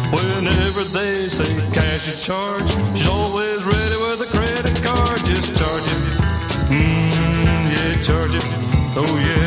Whenever they say cash is charged, she's always ready with a credit card. Just charge it. Yeah, charge it. Oh, yeah.